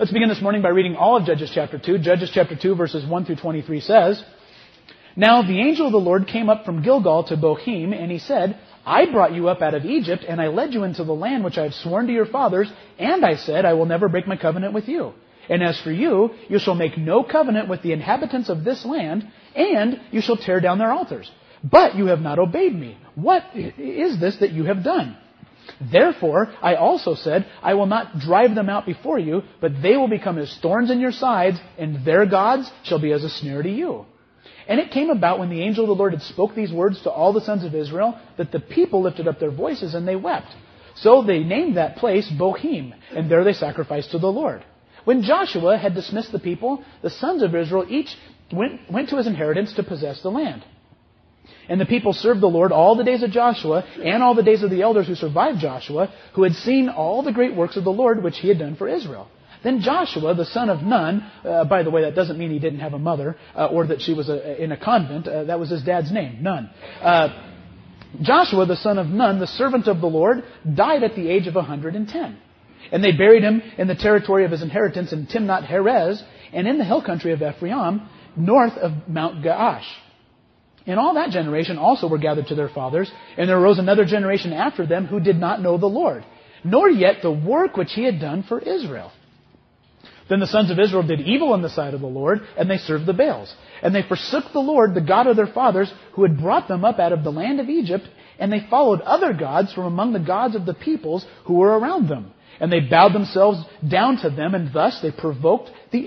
Let's begin this morning by reading all of Judges chapter 2. Judges chapter 2 verses 1 through 23 says, Now the angel of the Lord came up from Gilgal to Bochim, and he said, I brought you up out of Egypt, and I led you into the land which I have sworn to your fathers, and I said, I will never break my covenant with you. And as for you, you shall make no covenant with the inhabitants of this land, and you shall tear down their altars. But you have not obeyed me. What is this that you have done? Therefore, I also said, I will not drive them out before you, but they will become as thorns in your sides, and their gods shall be as a snare to you. And it came about when the angel of the Lord had spoke these words to all the sons of Israel, that the people lifted up their voices and they wept. So they named that place Bochim, and there they sacrificed to the Lord. When Joshua had dismissed the people, the sons of Israel each went to his inheritance to possess the land. And the people served the Lord all the days of Joshua and all the days of the elders who survived Joshua, who had seen all the great works of the Lord which he had done for Israel. Then Joshua, the son of Nun, by the way, that doesn't mean he didn't have a mother or that she was in a convent. That was his dad's name, Nun. Joshua, the son of Nun, the servant of the Lord, died at the age of 110. And they buried him in the territory of his inheritance in Timnath Heres and in the hill country of Ephraim, north of Mount Gaash. And all that generation also were gathered to their fathers, and there arose another generation after them who did not know the Lord, nor yet the work which he had done for Israel. Then the sons of Israel did evil in the sight of the Lord, and they served the Baals. And they forsook the Lord, the God of their fathers, who had brought them up out of the land of Egypt, and they followed other gods from among the gods of the peoples who were around them. And they bowed themselves down to them, and thus they provoked the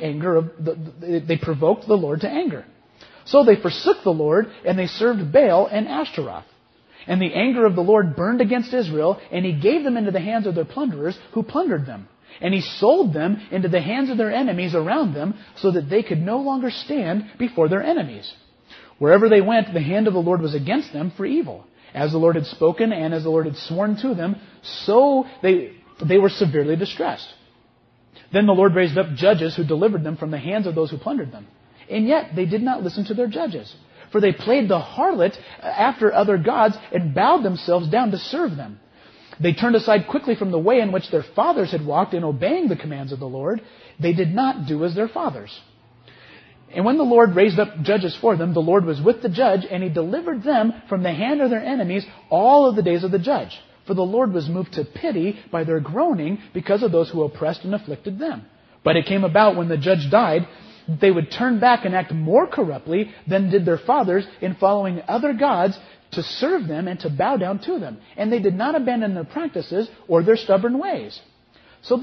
Lord to anger. So they forsook the Lord, and they served Baal and Ashtaroth. And the anger of the Lord burned against Israel, and he gave them into the hands of their plunderers, who plundered them. And he sold them into the hands of their enemies around them, so that they could no longer stand before their enemies. Wherever they went, the hand of the Lord was against them for evil. As the Lord had spoken, and as the Lord had sworn to them, so they were severely distressed. Then the Lord raised up judges who delivered them from the hands of those who plundered them. And yet they did not listen to their judges. For they played the harlot after other gods and bowed themselves down to serve them. They turned aside quickly from the way in which their fathers had walked in obeying the commands of the Lord. They did not do as their fathers. And when the Lord raised up judges for them, the Lord was with the judge, and he delivered them from the hand of their enemies all of the days of the judge. For the Lord was moved to pity by their groaning because of those who oppressed and afflicted them. But it came about when the judge died, they would turn back and act more corruptly than did their fathers in following other gods to serve them and to bow down to them. And they did not abandon their practices or their stubborn ways. So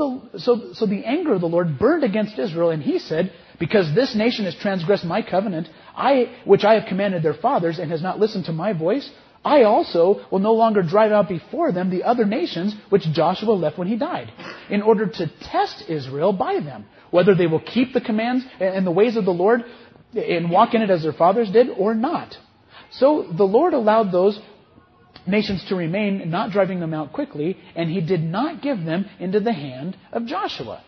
the anger of the Lord burned against Israel, and he said, because this nation has transgressed my covenant, which I have commanded their fathers, and has not listened to my voice, I also will no longer drive out before them the other nations which Joshua left when he died, in order to test Israel by them, whether they will keep the commands and the ways of the Lord and walk in it as their fathers did or not. So the Lord allowed those nations to remain, not driving them out quickly, and he did not give them into the hand of Joshua.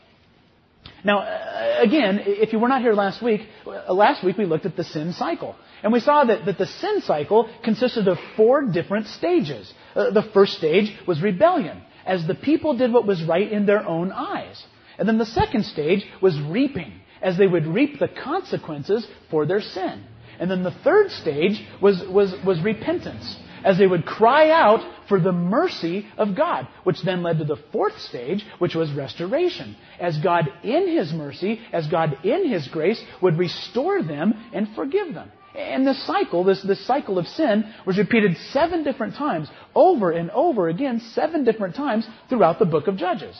Now, again, if you were not here last week we looked at the sin cycle. And we saw that the sin cycle consisted of 4 different stages. The first stage was rebellion, as the people did what was right in their own eyes. And then the second stage was reaping, as they would reap the consequences for their sin. And then the third stage was repentance, as they would cry out for the mercy of God, which then led to the fourth stage, which was restoration, as God in his mercy, as God in his grace would restore them and forgive them. And this cycle of sin was repeated 7 different times, over and over again, 7 different times throughout the book of Judges.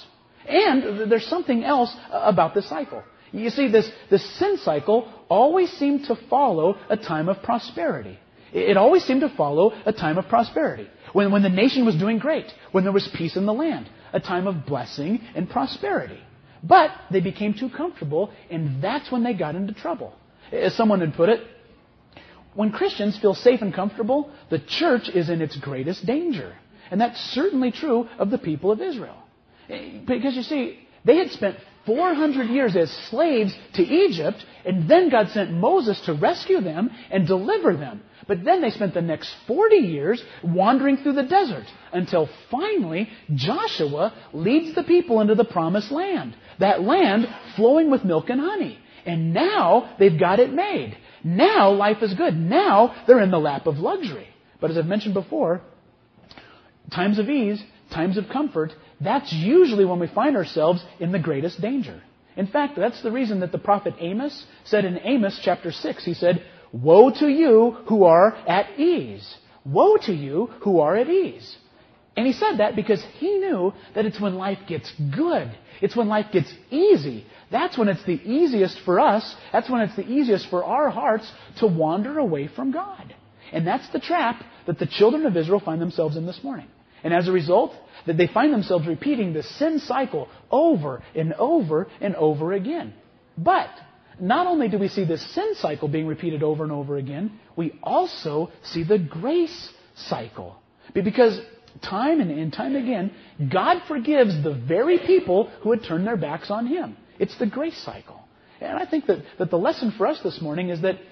And there's something else about this cycle. You see, this sin cycle always seemed to follow a time of prosperity. It always seemed to follow a time of prosperity. When the nation was doing great, when there was peace in the land, a time of blessing and prosperity. But they became too comfortable, and that's when they got into trouble. As someone had put it, when Christians feel safe and comfortable, the church is in its greatest danger. And that's certainly true of the people of Israel. Because you see, they had spent 400 years as slaves to Egypt, and then God sent Moses to rescue them and deliver them. But then they spent the next 40 years wandering through the desert until finally Joshua leads the people into the promised land. That land flowing with milk and honey. And now they've got it made. Now life is good. Now they're in the lap of luxury. But as I've mentioned before, times of ease, times of comfort, that's usually when we find ourselves in the greatest danger. In fact, that's the reason that the prophet Amos said in Amos chapter 6, he said, "Woe to you who are at ease. Woe to you who are at ease." And he said that because he knew that it's when life gets good. It's when life gets easy. That's when it's the easiest for us. That's when it's the easiest for our hearts to wander away from God. And that's the trap that the children of Israel find themselves in this morning. And as a result, that they find themselves repeating the sin cycle over and over and over again. But not only do we see this sin cycle being repeated over and over again, we also see the grace cycle. Because time and time again, God forgives the very people who had turned their backs on Him. It's the grace cycle. And I think that the lesson for us this morning is that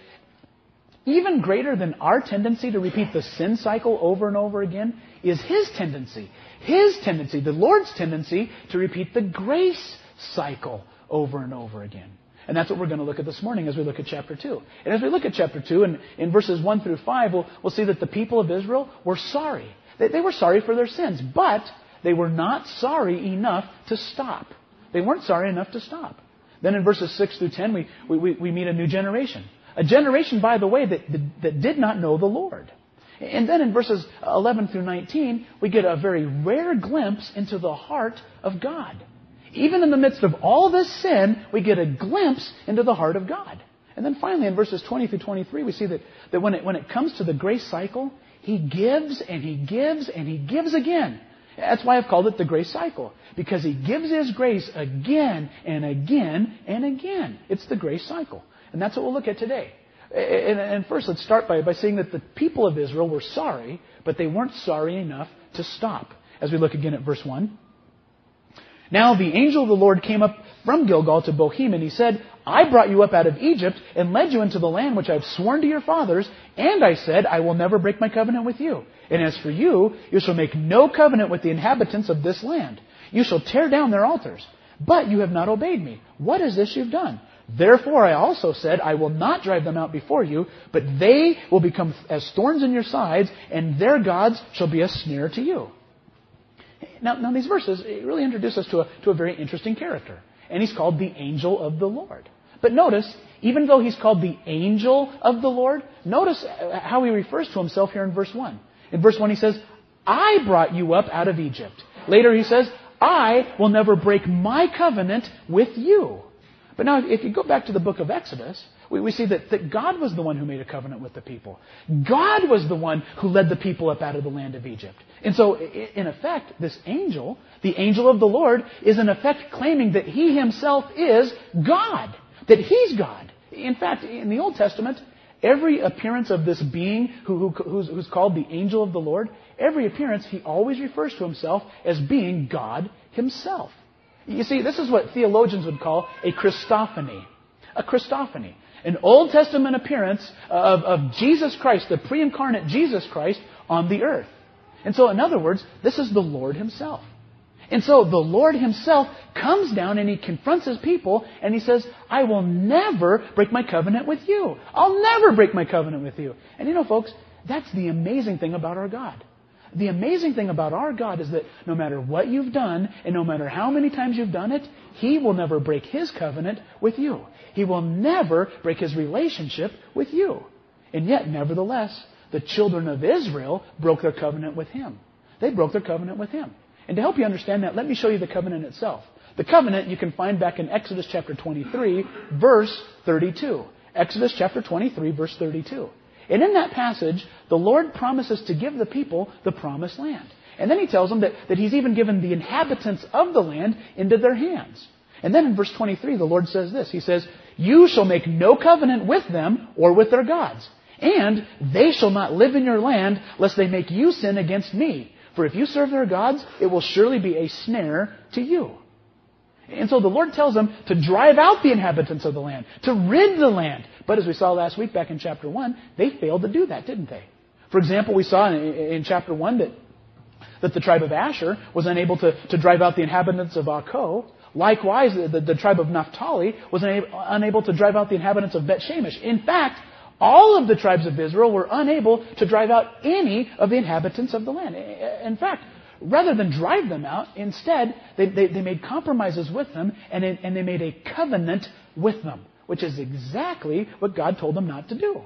even greater than our tendency to repeat the sin cycle over and over again is His tendency. His tendency, the Lord's tendency, to repeat the grace cycle over and over again. And that's what we're going to look at this morning as we look at chapter 2. And as we look at chapter 2, and in verses 1 through 5, we'll see that the people of Israel were sorry. They were sorry for their sins, but they were not sorry enough to stop. They weren't sorry enough to stop. Then in verses 6 through 10, we meet a new generation. A generation, by the way, that did not know the Lord. And then in verses 11 through 19, we get a very rare glimpse into the heart of God. Even in the midst of all this sin, we get a glimpse into the heart of God. And then finally in verses 20 through 23, we see that when it comes to the grace cycle, He gives and He gives and He gives again. That's why I've called it the grace cycle. Because He gives His grace again and again and again. It's the grace cycle. And that's what we'll look at today. And first, let's start by saying that the people of Israel were sorry, but they weren't sorry enough to stop. As we look again at verse 1. Now the angel of the Lord came up from Gilgal to Bochim, and he said, "I brought you up out of Egypt and led you into the land which I have sworn to your fathers, and I said, I will never break my covenant with you. And as for you, you shall make no covenant with the inhabitants of this land. You shall tear down their altars. But you have not obeyed me. What is this you've done? Therefore I also said, I will not drive them out before you, but they will become as thorns in your sides, and their gods shall be a snare to you." Now these verses really introduce us to a very interesting character. And he's called the angel of the Lord. But notice, even though he's called the angel of the Lord, notice how he refers to himself here in verse 1. In verse 1 he says, "I brought you up out of Egypt." Later he says, "I will never break my covenant with you." But now, if you go back to the book of Exodus, we see that God was the one who made a covenant with the people. God was the one who led the people up out of the land of Egypt. And so, in effect, this angel, the angel of the Lord, is in effect claiming that He Himself is God. That He's God. In fact, in the Old Testament, every appearance of this being who's called the angel of the Lord, every appearance, he always refers to himself as being God Himself. You see, this is what theologians would call a Christophany. A Christophany. An Old Testament appearance of Jesus Christ, the pre-incarnate Jesus Christ, on the earth. And so, in other words, this is the Lord Himself. And so, the Lord Himself comes down and He confronts His people and He says, "I will never break my covenant with you. I'll never break my covenant with you." And you know, folks, that's the amazing thing about our God. The amazing thing about our God is that no matter what you've done, and no matter how many times you've done it, He will never break His covenant with you. He will never break His relationship with you. And yet, nevertheless, the children of Israel broke their covenant with Him. They broke their covenant with Him. And to help you understand that, let me show you the covenant itself. The covenant you can find back in Exodus chapter 23, verse 32. Exodus chapter 23, verse 32. And in that passage, the Lord promises to give the people the promised land. And then He tells them that He's even given the inhabitants of the land into their hands. And then in verse 23, the Lord says this. He says, "You shall make no covenant with them or with their gods. And they shall not live in your land lest they make you sin against me. For if you serve their gods, it will surely be a snare to you." And so the Lord tells them to drive out the inhabitants of the land, to rid the land. But as we saw last week back in chapter 1, they failed to do that, didn't they? For example, we saw in chapter 1 that the tribe of Asher was unable to drive out the inhabitants of Akko. Likewise, the tribe of Naphtali was unable to drive out the inhabitants of Bet-Shemesh. In fact, all of the tribes of Israel were unable to drive out any of the inhabitants of the land. In fact, rather than drive them out, instead, they made compromises with them, and they made a covenant with them, which is exactly what God told them not to do.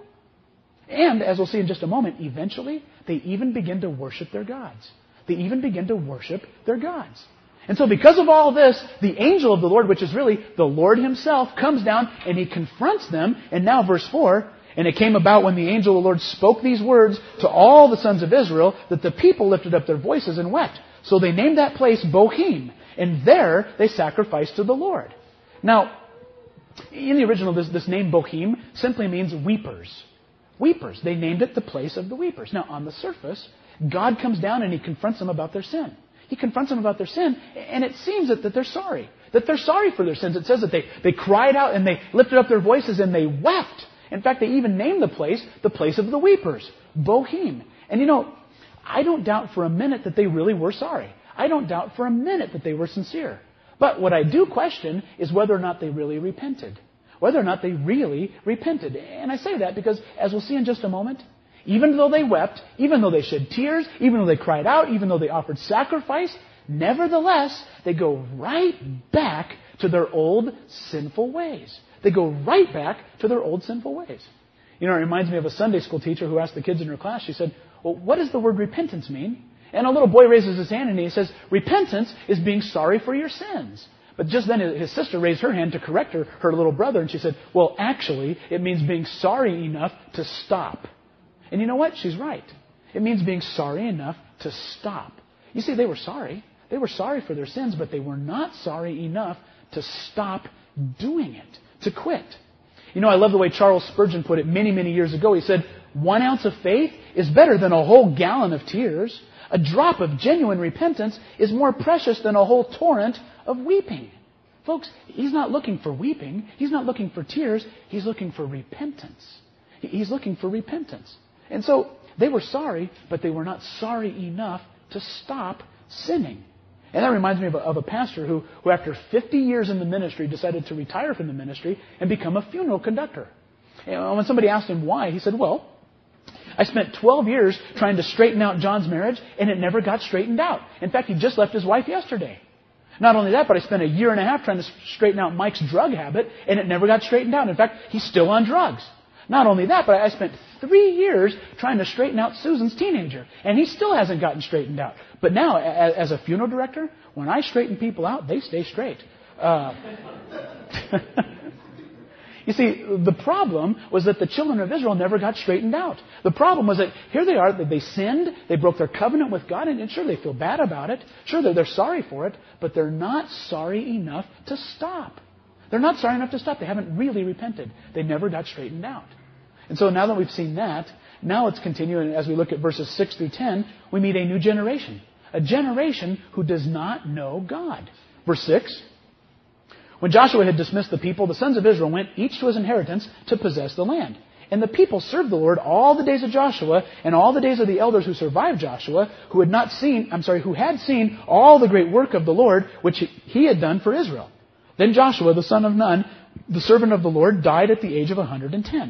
And, as we'll see in just a moment, eventually, they even begin to worship their gods. They even begin to worship their gods. And so because of all this, the angel of the Lord, which is really the Lord himself, comes down and he confronts them. And now verse 4, and it came about when the angel of the Lord spoke these words to all the sons of Israel that the people lifted up their voices and wept. So they named that place Bochim, and there they sacrificed to the Lord. Now, in the original, this name Bochim simply means weepers. Weepers. They named it the place of the weepers. Now, on the surface, God comes down and he confronts them about their sin. He confronts them about their sin, and it seems that they're sorry. That they're sorry for their sins. It says that they cried out and they lifted up their voices and they wept. In fact, they even named the place of the weepers, Bochim. And you know, I don't doubt for a minute that they really were sorry. I don't doubt for a minute that they were sincere. But what I do question is whether or not they really repented. Whether or not they really repented. And I say that because, as we'll see in just a moment, even though they wept, even though they shed tears, even though they cried out, even though they offered sacrifice, nevertheless, they go right back to their old sinful ways. They go right back to their old sinful ways. You know, it reminds me of a Sunday school teacher who asked the kids in her class, she said, well, what does the word repentance mean? And a little boy raises his hand and he says, repentance is being sorry for your sins. But just then his sister raised her hand to correct her little brother, and she said, well, actually, it means being sorry enough to stop. And you know what? She's right. It means being sorry enough to stop. You see, they were sorry. They were sorry for their sins, but they were not sorry enough to stop doing it, to quit. You know, I love the way Charles Spurgeon put it many, many years ago. He said, 1 ounce of faith is better than a whole gallon of tears. A drop of genuine repentance is more precious than a whole torrent of weeping. Folks, he's not looking for weeping. He's not looking for tears. He's looking for repentance. He's looking for repentance. And so they were sorry, but they were not sorry enough to stop sinning. And that reminds me of a pastor who after 50 years in the ministry decided to retire from the ministry and become a funeral conductor. And when somebody asked him why, he said, well, I spent 12 years trying to straighten out John's marriage, and it never got straightened out. In fact, he just left his wife yesterday. Not only that, but I spent a year and a half trying to straighten out Mike's drug habit, and it never got straightened out. In fact, he's still on drugs. Not only that, but I spent 3 years trying to straighten out Susan's teenager, and he still hasn't gotten straightened out. But now, as a funeral director, when I straighten people out, they stay straight. You see, the problem was that the children of Israel never got straightened out. The problem was that here they are, they sinned, they broke their covenant with God, and sure, they feel bad about it. Sure, they're sorry for it, but they're not sorry enough to stop. They're not sorry enough to stop. They haven't really repented. They never got straightened out. And so now that we've seen that, now let's continue, and as we look at verses 6 through 10, we meet a new generation. A generation who does not know God. Verse 6. When Joshua had dismissed the people, the sons of Israel went each to his inheritance to possess the land. And the people served the Lord all the days of Joshua and all the days of the elders who survived Joshua, who had seen all the great work of the Lord, which he had done for Israel. Then Joshua, the son of Nun, the servant of the Lord, died at the age of 110.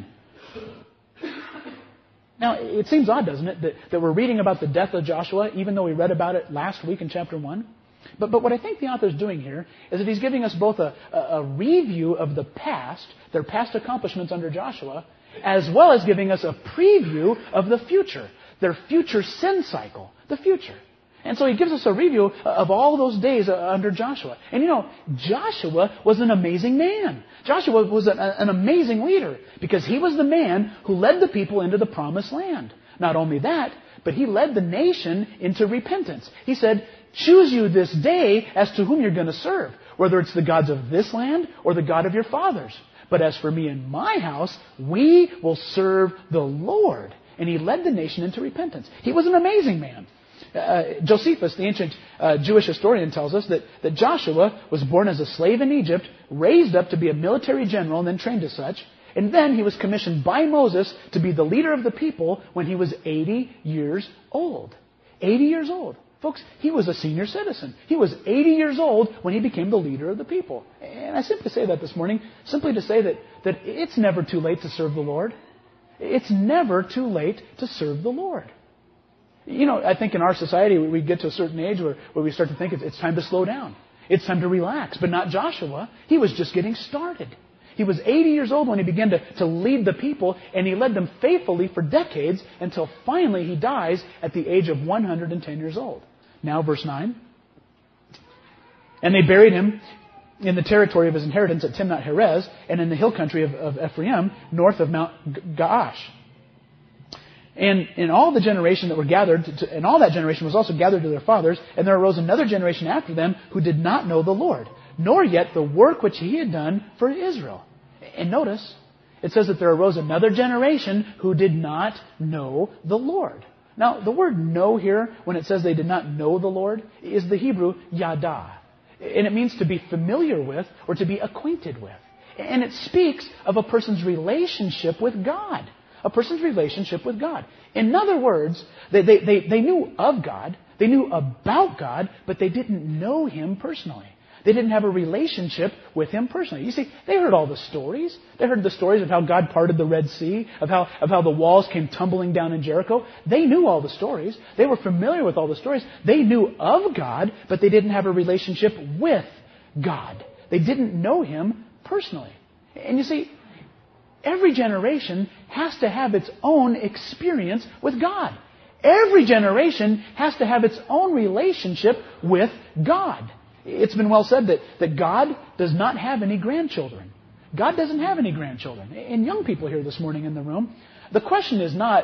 Now, it seems odd, doesn't it, that we're reading about the death of Joshua, even though we read about it last week in chapter 1? But what I think the author is doing here is that he's giving us both a review of the past, their past accomplishments under Joshua, as well as giving us a preview of the future, their future sin cycle, the future. And so he gives us a review of all those days under Joshua. And you know, Joshua was an amazing man. Joshua was an amazing leader because he was the man who led the people into the promised land. Not only that, but he led the nation into repentance. He said, choose you this day as to whom you're going to serve, whether it's the gods of this land or the God of your fathers. But as for me and my house, we will serve the Lord. And he led the nation into repentance. He was an amazing man. Josephus, the ancient Jewish historian, tells us that Joshua was born as a slave in Egypt, raised up to be a military general, and then trained as such. And then he was commissioned by Moses to be the leader of the people when he was 80 years old. 80 years old. Folks, he was a senior citizen. He was 80 years old when he became the leader of the people. And I simply say that this morning, simply to say that it's never too late to serve the Lord. It's never too late to serve the Lord. I think in our society, we get to a certain age where we start to think it's time to slow down. It's time to relax. But not Joshua. He was just getting started. He was 80 years old when he began to lead the people, and he led them faithfully for decades until finally he dies at the age of 110 years old. Now, verse 9. And they buried him in the territory of his inheritance at Timnath Heres and in the hill country of Ephraim, north of Mount Gaash. And in all the generation that were gathered, and all that generation was also gathered to their fathers, and there arose another generation after them who did not know the Lord, nor yet the work which he had done for Israel. And notice, it says that there arose another generation who did not know the Lord. Now, the word know here, when it says they did not know the Lord, is the Hebrew yada. And it means to be familiar with or to be acquainted with. And it speaks of a person's relationship with God. A person's relationship with God. In other words, they knew of God, they knew about God, but they didn't know Him personally. They didn't have a relationship with Him personally. You see, they heard all the stories. They heard the stories of how God parted the Red Sea, of how the walls came tumbling down in Jericho. They knew all the stories. They were familiar with all the stories. They knew of God, but they didn't have a relationship with God. They didn't know Him personally. And you see, every generation has to have its own experience with God. Every generation has to have its own relationship with God. It's been well said that God does not have any grandchildren. God doesn't have any grandchildren. And young people here this morning in the room, the question is not,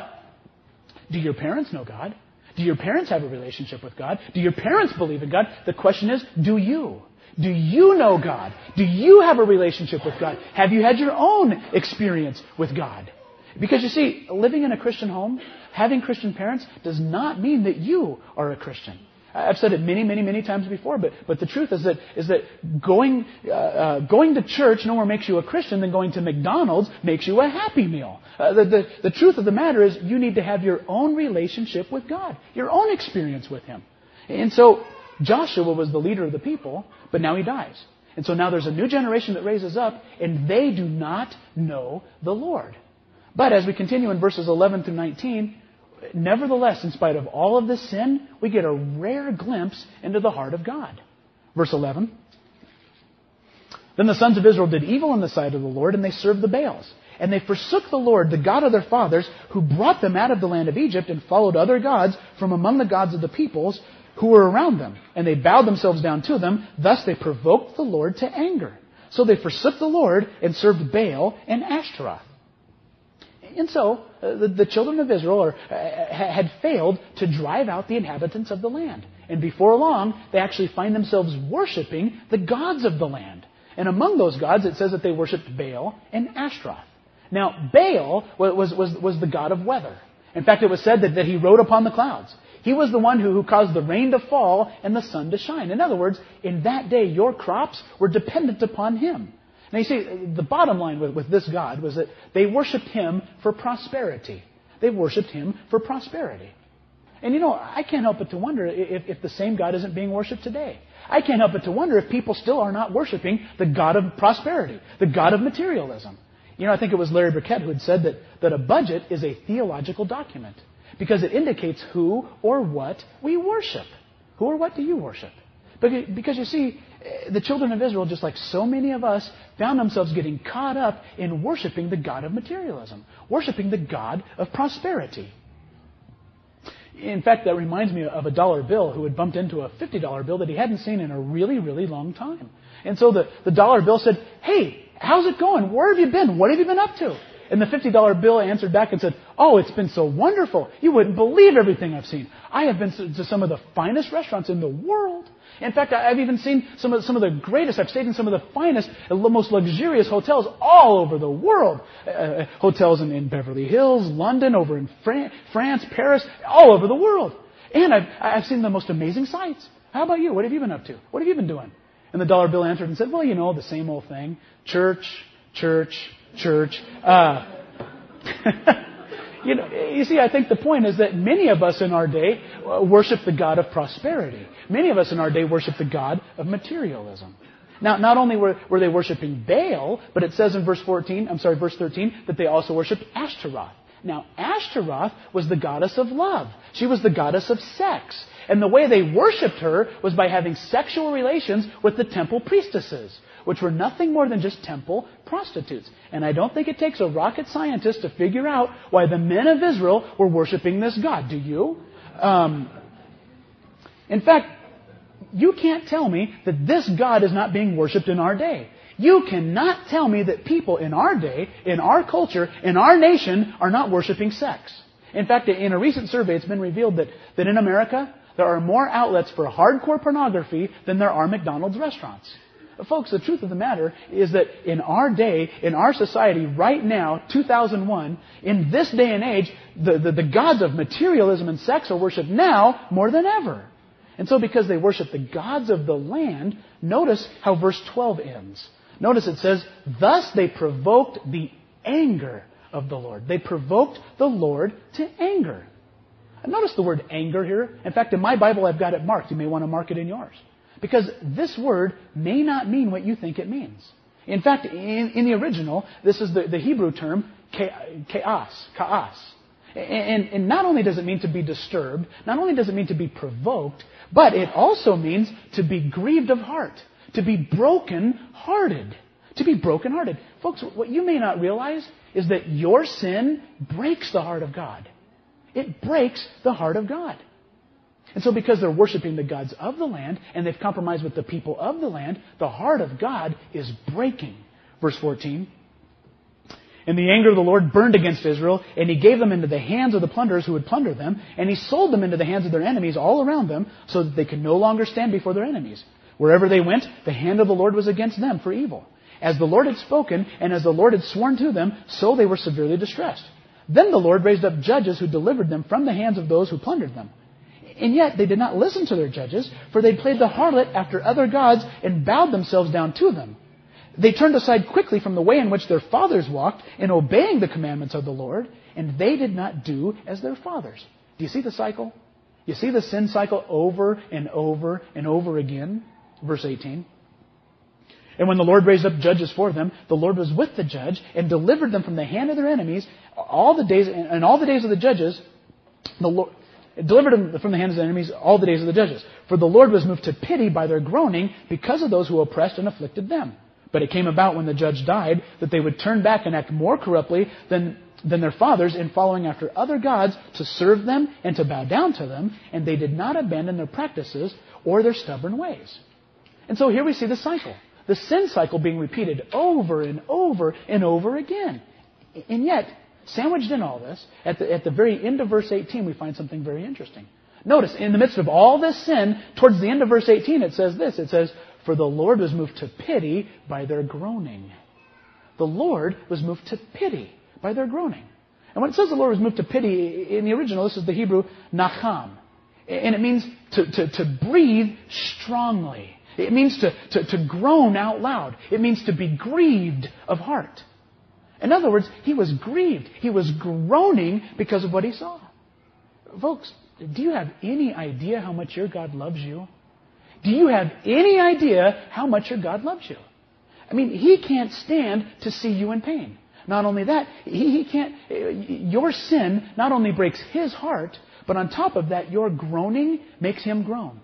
do your parents know God? Do your parents have a relationship with God? Do your parents believe in God? The question is, do you? Do you know God? Do you have a relationship with God? Have you had your own experience with God? Because you see, living in a Christian home, having Christian parents, does not mean that you are a Christian. I've said it many, many, many times before, but the truth is that going to church no more makes you a Christian than going to McDonald's makes you a Happy Meal. The truth of the matter is you need to have your own relationship with God, your own experience with Him. And so Joshua was the leader of the people, but now he dies. And so now there's a new generation that raises up, and they do not know the Lord. But as we continue in verses 11 through 19, nevertheless, in spite of all of this sin, we get a rare glimpse into the heart of God. Verse 11. Then the sons of Israel did evil in the sight of the Lord, and they served the Baals. And they forsook the Lord, the God of their fathers, who brought them out of the land of Egypt, and followed other gods from among the gods of the peoples who were around them. And they bowed themselves down to them. Thus they provoked the Lord to anger. So they forsook the Lord and served Baal and Ashtaroth. And so the children of Israel had failed to drive out the inhabitants of the land. And before long, they actually find themselves worshiping the gods of the land. And among those gods, it says that they worshipped Baal and Ashtaroth. Now, Baal was the god of weather. In fact, it was said that he rode upon the clouds. He was the one who caused the rain to fall and the sun to shine. In other words, in that day, your crops were dependent upon him. Now you see, the bottom line with this God was that they worshipped Him for prosperity. They worshipped Him for prosperity. And I can't help but to wonder if the same God isn't being worshipped today. I can't help but to wonder if people still are not worshiping the God of prosperity, the God of materialism. I think it was Larry Burkett who had said that a budget is a theological document because it indicates who or what we worship. Who or what do you worship? Because you see, the children of Israel, just like so many of us, found themselves getting caught up in worshiping the God of materialism, worshiping the God of prosperity. In fact, that reminds me of a dollar bill who had bumped into a $50 bill that he hadn't seen in a really, really long time. And so the dollar bill said, "Hey, how's it going? Where have you been? What have you been up to?" And the $50 bill answered back and said, "Oh, it's been so wonderful. You wouldn't believe everything I've seen. I have been to some of the finest restaurants in the world. In fact, I've even seen some of the greatest. I've stayed in some of the finest, most luxurious hotels all over the world. Hotels in Beverly Hills, London, over in France, Paris, all over the world." And I've seen the most amazing sights. How about you? What have you been up to? What have you been doing? And the dollar bill answered and said, well, the same old thing. Church, church, church. You see, I think the point is that many of us in our day worship the God of prosperity. Many of us in our day worship the God of materialism. Now, not only were they worshiping Baal, but it says in verse 13, that they also worshiped Ashtaroth. Now, Ashtaroth was the goddess of love. She was the goddess of sex. And the way they worshipped her was by having sexual relations with the temple priestesses, which were nothing more than just temple prostitutes. And I don't think it takes a rocket scientist to figure out why the men of Israel were worshiping this god. Do you? In fact, you can't tell me that this God is not being worshipped in our day. You cannot tell me that people in our day, in our culture, in our nation are not worshiping sex. In fact, in a recent survey, it's been revealed that in America, there are more outlets for hardcore pornography than there are McDonald's restaurants. Folks, the truth of the matter is that in our day, in our society, right now, 2001, in this day and age, the gods of materialism and sex are worshipped now more than ever. And so because they worship the gods of the land, notice how verse 12 ends. Notice it says, thus they provoked the anger of the Lord. They provoked the Lord to anger. And notice the word anger here. In fact, in my Bible, I've got it marked. You may want to mark it in yours. Because this word may not mean what you think it means. In fact, in the original, this is the Hebrew term, ka'as. And not only does it mean to be disturbed, not only does it mean to be provoked, but it also means to be grieved of heart, to be broken-hearted. To be broken-hearted. Folks, what you may not realize is that your sin breaks the heart of God. It breaks the heart of God. And so because they're worshiping the gods of the land and they've compromised with the people of the land, the heart of God is breaking. Verse 14. And the anger of the Lord burned against Israel, and He gave them into the hands of the plunderers who had plundered them, and He sold them into the hands of their enemies all around them, so that they could no longer stand before their enemies. Wherever they went, the hand of the Lord was against them for evil. As the Lord had spoken, and as the Lord had sworn to them, so they were severely distressed. Then the Lord raised up judges who delivered them from the hands of those who plundered them. And yet they did not listen to their judges, for they played the harlot after other gods and bowed themselves down to them. They turned aside quickly from the way in which their fathers walked in obeying the commandments of the Lord, and they did not do as their fathers. Do you see the cycle? You see the sin cycle over and over and over again? Verse 18. And when the Lord raised up judges for them, the Lord was with the judge and delivered them from the hand of their enemies all the days of the judges. The Lord delivered them from the hands of the enemies all the days of the judges. For the Lord was moved to pity by their groaning because of those who oppressed and afflicted them. But it came about when the judge died that they would turn back and act more corruptly than their fathers in following after other gods to serve them and to bow down to them, and they did not abandon their practices or their stubborn ways. And so here we see the cycle. The sin cycle being repeated over and over and over again. And yet, sandwiched in all this, at the very end of verse 18, we find something very interesting. Notice, in the midst of all this sin, towards the end of verse 18, it says this. It says, for the Lord was moved to pity by their groaning. The Lord was moved to pity by their groaning. And when it says the Lord was moved to pity, in the original, this is the Hebrew, nacham. And it means to breathe strongly. It means to groan out loud. It means to be grieved of heart. In other words, he was grieved. He was groaning because of what he saw. Folks, do you have any idea how much your God loves you? Do you have any idea how much your God loves you? I mean, He can't stand to see you in pain. Not only that, He can't. Your sin not only breaks His heart, but on top of that, your groaning makes Him groan.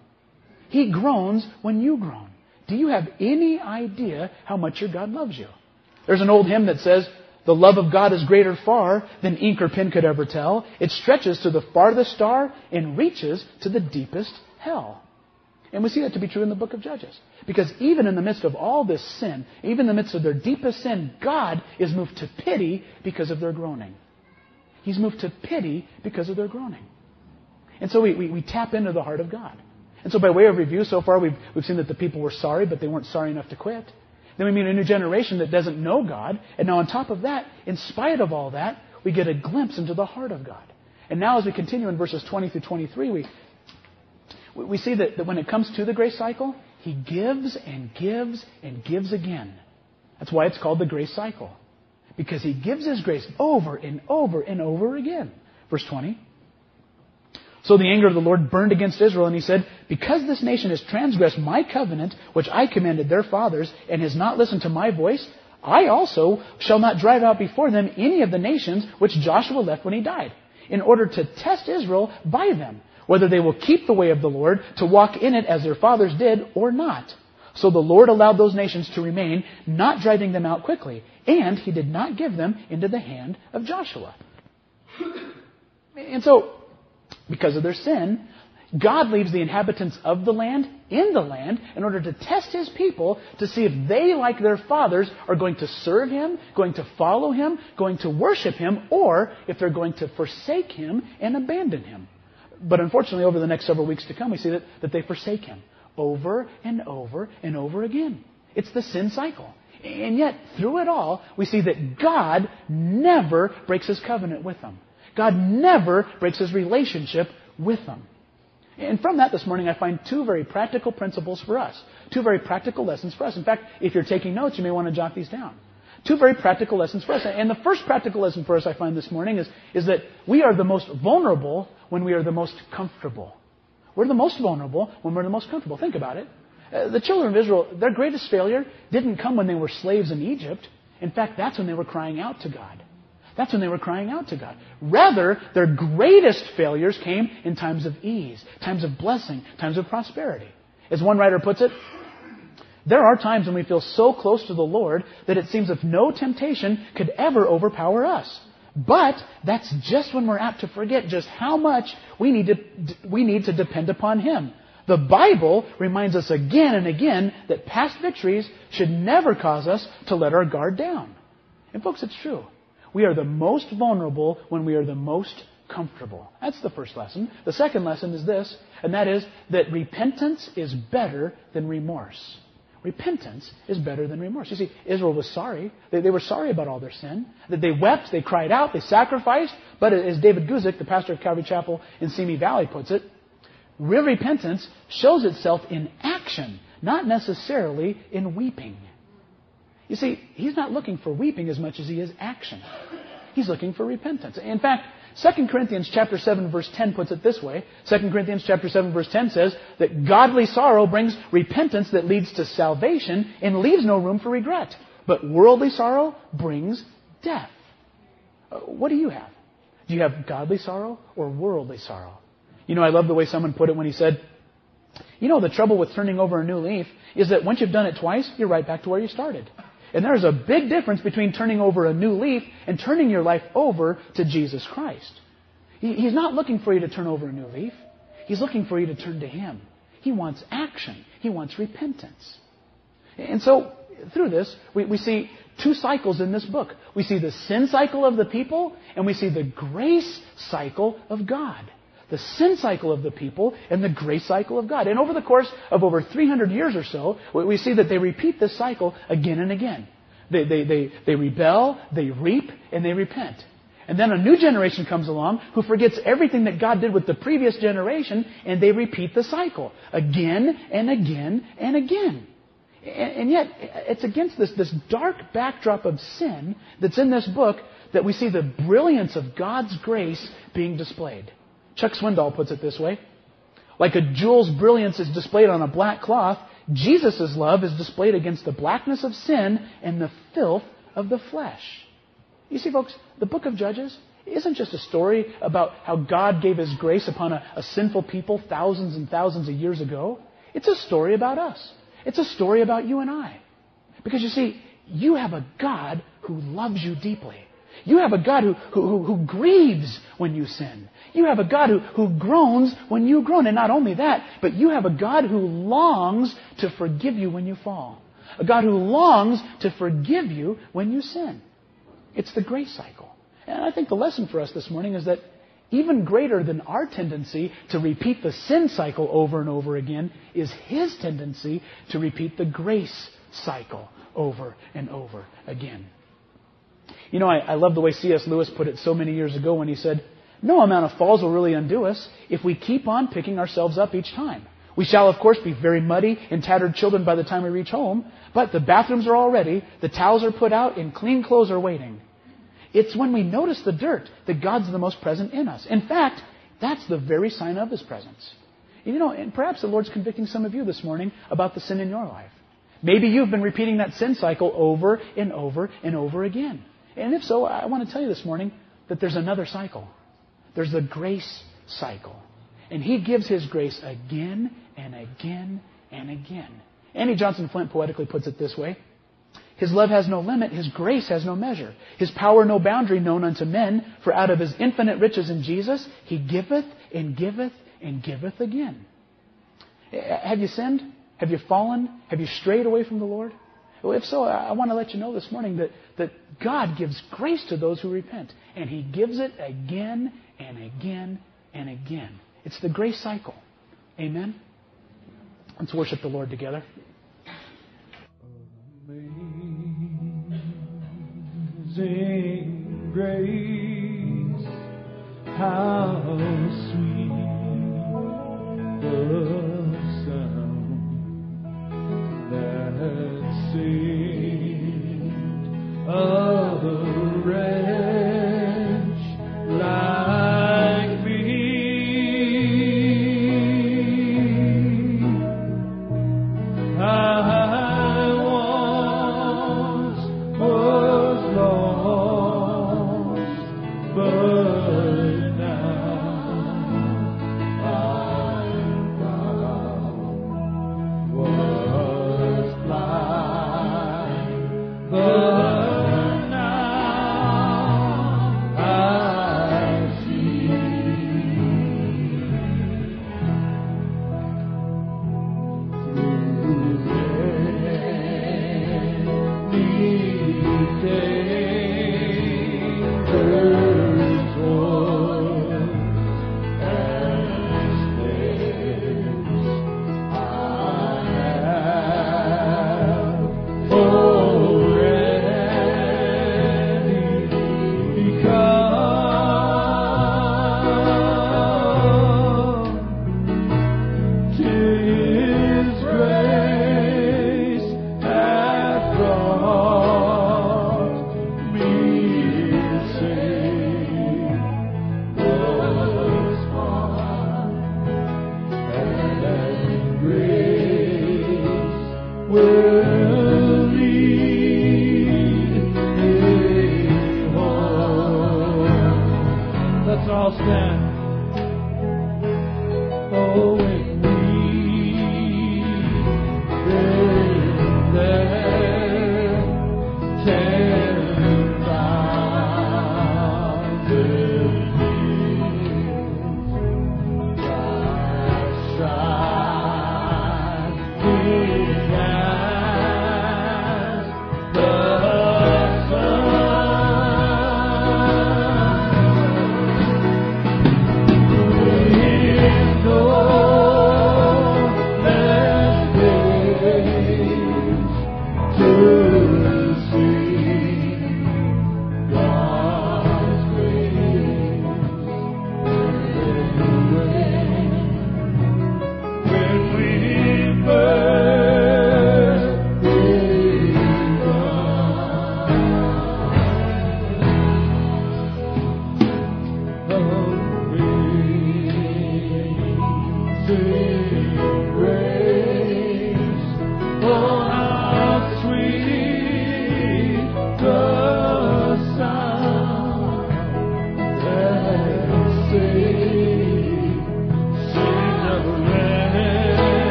He groans when you groan. Do you have any idea how much your God loves you? There's an old hymn that says, the love of God is greater far than ink or pen could ever tell. It stretches to the farthest star and reaches to the deepest hell. And we see that to be true in the book of Judges. Because even in the midst of all this sin, even in the midst of their deepest sin, God is moved to pity because of their groaning. He's moved to pity because of their groaning. And so we tap into the heart of God. And so by way of review, so far we've seen that the people were sorry, but they weren't sorry enough to quit. Then we meet a new generation that doesn't know God. And now on top of that, in spite of all that, we get a glimpse into the heart of God. And now as we continue in verses 20 through 23, We see that when it comes to the grace cycle, He gives and gives and gives again. That's why it's called the grace cycle. Because He gives His grace over and over and over again. Verse 20. So the anger of the Lord burned against Israel, and He said, because this nation has transgressed my covenant, which I commanded their fathers, and has not listened to my voice, I also shall not drive out before them any of the nations which Joshua left when he died, in order to test Israel by them, whether they will keep the way of the Lord, to walk in it as their fathers did, or not. So the Lord allowed those nations to remain, not driving them out quickly, and He did not give them into the hand of Joshua. And so, because of their sin, God leaves the inhabitants of the land in the land in order to test His people to see if they, like their fathers, are going to serve Him, going to follow Him, going to worship Him, or if they're going to forsake Him and abandon Him. But unfortunately, over the next several weeks to come, we see that they forsake Him over and over and over again. It's the sin cycle. And yet, through it all, we see that God never breaks His covenant with them. God never breaks His relationship with them. And from that this morning, I find two very practical principles for us. Two very practical lessons for us. In fact, if you're taking notes, you may want to jot these down. Two very practical lessons for us. And the first practical lesson for us I find this morning is that we are the most vulnerable when we are the most comfortable. We're the most vulnerable when we're the most comfortable. Think about it. The children of Israel, their greatest failure didn't come when they were slaves in Egypt. In fact, that's when they were crying out to God. That's when they were crying out to God. Rather, their greatest failures came in times of ease, times of blessing, times of prosperity. As one writer puts it, there are times when we feel so close to the Lord that it seems as if no temptation could ever overpower us. But that's just when we're apt to forget just how much we need to depend upon Him. The Bible reminds us again and again that past victories should never cause us to let our guard down. And folks, it's true. We are the most vulnerable when we are the most comfortable. That's the first lesson. The second lesson is this, and that is that repentance is better than remorse. Repentance is better than remorse. You see, Israel was sorry. They were sorry about all their sin. That they wept, they cried out, they sacrificed. But as David Guzik, the pastor of Calvary Chapel in Simi Valley, puts it, real repentance shows itself in action, not necessarily in weeping. You see, He's not looking for weeping as much as He is action. He's looking for repentance. In fact, 2 Corinthians chapter 7 verse 10 puts it this way. 2 Corinthians chapter 7 verse 10 says that godly sorrow brings repentance that leads to salvation and leaves no room for regret. But worldly sorrow brings death. What do you have? Do you have godly sorrow or worldly sorrow? You know, I love the way someone put it when he said, you know, the trouble with turning over a new leaf is that once you've done it twice, you're right back to where you started. And there's a big difference between turning over a new leaf and turning your life over to Jesus Christ. He's not looking for you to turn over a new leaf. He's looking for you to turn to Him. He wants action. He wants repentance. And so, through this, we see two cycles in this book. We see the sin cycle of the people, and we see the grace cycle of God. The sin cycle of the people and the grace cycle of God. And over the course of over 300 years or so, we see that they repeat this cycle again and again. They rebel, they reap, and they repent. And then a new generation comes along who forgets everything that God did with the previous generation, and they repeat the cycle again and again and again. And yet, it's against this dark backdrop of sin that's in this book that we see the brilliance of God's grace being displayed. Chuck Swindoll puts it this way. Like a jewel's brilliance is displayed on a black cloth, Jesus' love is displayed against the blackness of sin and the filth of the flesh. You see, folks, the book of Judges isn't just a story about how God gave His grace upon a sinful people thousands and thousands of years ago. It's a story about us. It's a story about you and I. Because you see, you have a God who loves you deeply. You have a God who grieves when you sin. You have a God who groans when you groan. And not only that, but you have a God who longs to forgive you when you fall. A God who longs to forgive you when you sin. It's the grace cycle. And I think the lesson for us this morning is that even greater than our tendency to repeat the sin cycle over and over again is His tendency to repeat the grace cycle over and over again. You know, I love the way C.S. Lewis put it so many years ago when he said, No amount of falls will really undo us if we keep on picking ourselves up each time. We shall, of course, be very muddy and tattered children by the time we reach home, but the bathrooms are all ready, the towels are put out, and clean clothes are waiting. It's when we notice the dirt that God's the most present in us. In fact, that's the very sign of His presence. And perhaps the Lord's convicting some of you this morning about the sin in your life. Maybe you've been repeating that sin cycle over and over and over again. And if so, I want to tell you this morning that there's another cycle. There's the grace cycle. And He gives His grace again and again and again. Annie Johnson Flint poetically puts it this way: His love has no limit, His grace has no measure. His power no boundary known unto men, for out of His infinite riches in Jesus, He giveth and giveth and giveth again. Have you sinned? Have you fallen? Have you strayed away from the Lord? Well, if so, I want to let you know this morning that God gives grace to those who repent. And He gives it again and again and again. It's the grace cycle. Amen? Let's worship the Lord together. Amazing grace, how sweet the sound that saved a wretch like me. I once was lost, but now I'm found. Was blind, but now I see. Through many dangers, toils, and snares, I have already become. 'Tis grace hath brought me safe thus far, and grace will lead me home. Let's all stand. Oh, when we've been there 10,000 years, bright shining as the sun. With no less grace to see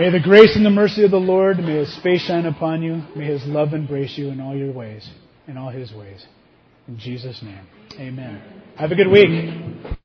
May the grace and the mercy of the Lord, may His face shine upon you. May His love embrace you in all your ways, in all His ways. In Jesus' name, amen. Have a good week.